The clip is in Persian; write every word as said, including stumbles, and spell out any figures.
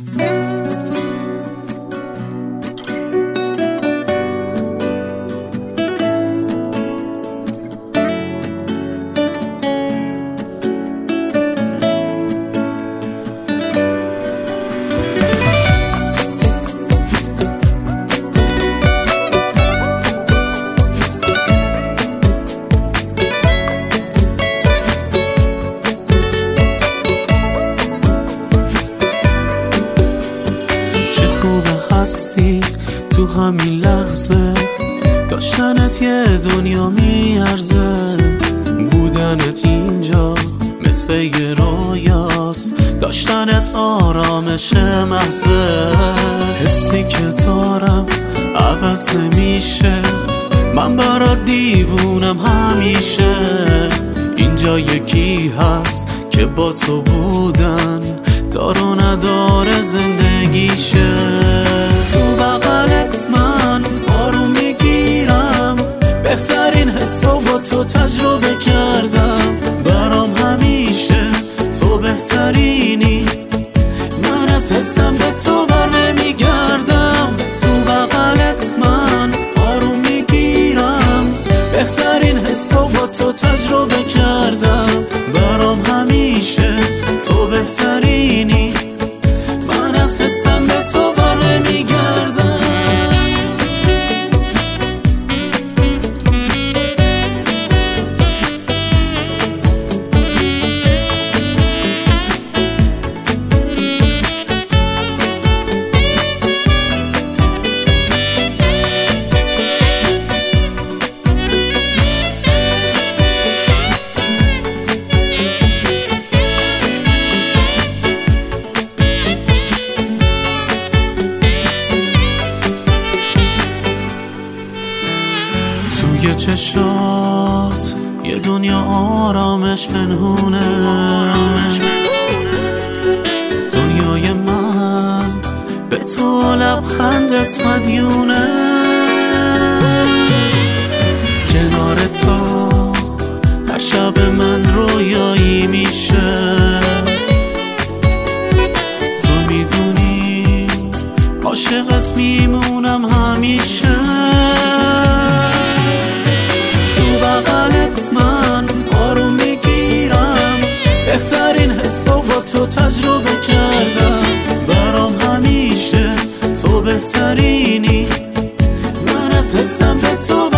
هستی تو همین لحظه، داشتنت یه دنیا میارزه، بودنت اینجا مثل یه رویاست، داشتنت آرامش محضه. حسی که دارم عوض نمیشه، من برات دیوونم همیشه. اینجا یکی هست که با تو بودن دار و نداره زندگیشه. تو بغلت من آروم میگیرم، بهترین حسو با تو تجربه کردم. برام همیشه تو بهترینی، من از حسم به تو بر نمیگردم. تو بغلت من آروم میگیرم، بهترین حسو با تو تجربه کردم. برام همیشه تو بهترینی، من از حسم به تو بر نمیگردم. توی چشات یه دنیا آرامش پنهونه، دنیای من به تو لبخندت مدیونه. کنار تو هر شب من رویایی میشه، تو میدونی عاشقت میمونم همیشه. بغلت من آروم میگیرم، بهترین حسو با تو تجربه کردم. برام همیشه تو بهترینی، من از حسم به تو